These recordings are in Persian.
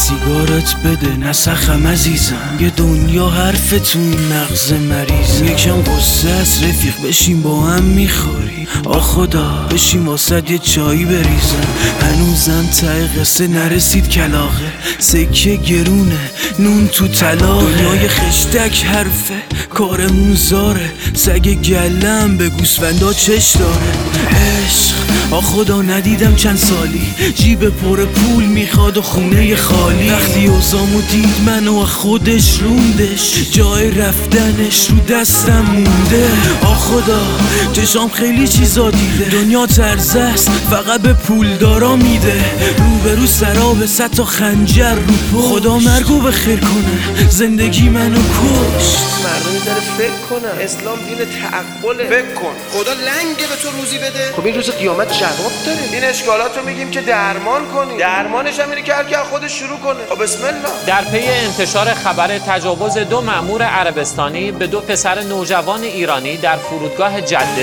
سیگارت بده نسخم عزیزم، یه دنیا حرفتون مغز مریضم. یکم قصه است رفیق بشین با هم میخوری، خدا بشین واسد یه چایی بریزم. هنوزم ته قصه نرسید کلاغه، سکه گرونه نون تو طلاقه. دنیای خشتک حرفه کارمون زاره، سگ گلم به گوسفندا چش داره. عشق خدا ندیدم چند سالی، جیب پر پول میخواد و خونه خالی. وقتی اوزامو دید منو خودش روندش، جای رفتنش رو دستم مونده. خدا چشام خیلی چیزا دیده، دنیا طرز است فقط به پول دارا میده. روبرو سراب 100 تا خنجر رو پشت، خدا مرگو بخیر کنه زندگی منو کشت. مردم میذاره فکر کنن اسلام دین تعقله. فکر کن خدا لنگه به تو روزی بده. خب این روز قیامت جواب داره. این اشکالات رو میگیم که درمان کنی، درمانش هم اینه که هر کی خودش شروع کنه. خب بسم الله. در پی انتشار خبر تجاوز 2 مأمور عربستانی به 2 پسر نوجوان ایرانی در فرودگاه جده،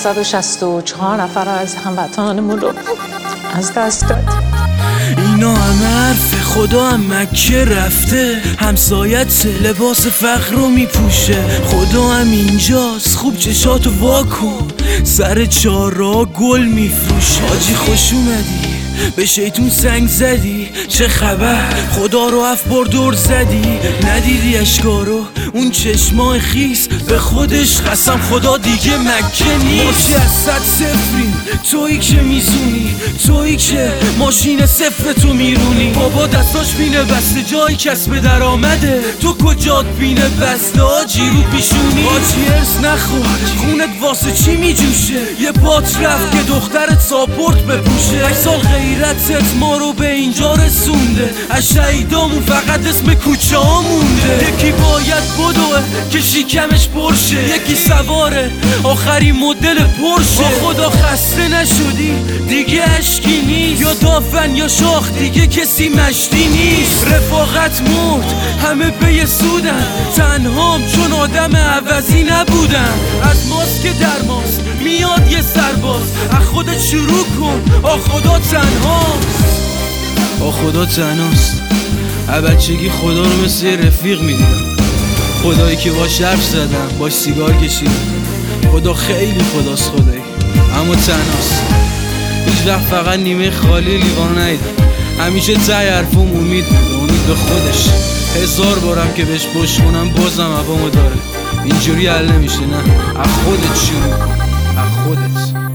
464 نفر از هموطنانمون رو از دست داد. اینا همه حرف خدا هم مکه رفته، همسایت لباس فقر رو میپوشه. خدا هم اینجاست خوب چشاتو واکن، سر چارا گل میفروشه. حاجی خوش اومدی به شیطون سنگ زدی، چه خبر خدا رو بر دور زدی. ندیدی اشکارو اون چشمای خیس، به خودش قسم خدا دیگه مکه نیست. ما چی از 100 صفریم، تویی که میزونی، تویی که ماشین صفر تو میرونی. بابا دستاش بینه بسته جای کسب درآمده، تو کجات بینه بسته آجی رو پیشونی. آجی ارس نخور خونت واسه چی میجوشه، یه بات رفت که دخترت ساپورت بپوشه. 8 سال غیرتت ما رو به اینجا رسونده، از شهیدامون فقط اسم کوچه ها مونده. یکی باید بدوه که شیکمش پرشه، یکی سواره آخرین مدل پرشه. خدا خسته نشدی دیگه اشکی نیست، یا دافن یا شاخ دیگه کسی مشتی نیست. رفاقت مرد همه به یه سودن، تنهام چون آدم عوضی نبودم. از ماست که در ماست میاد یه سرباز، از خودت شروع کن خدا تنهاست. خدا تنهاست. بچگی خدا رو مثل یه رفیق میدیدم، خدایی که باش حرف زدم باش سیگار کشیدم. خدا خیلی خداست خدایی، اما تنهاست. هیچ وقت فقط نیمه خالی لیوان ندیدم، همیشه ته حرفم امید بود، امید به خودش. 1000 بارم که بهش پشت کنم بازم هوامو داره. اینجوری حل نمیشه، نه از خودت شروع کن، از خودت.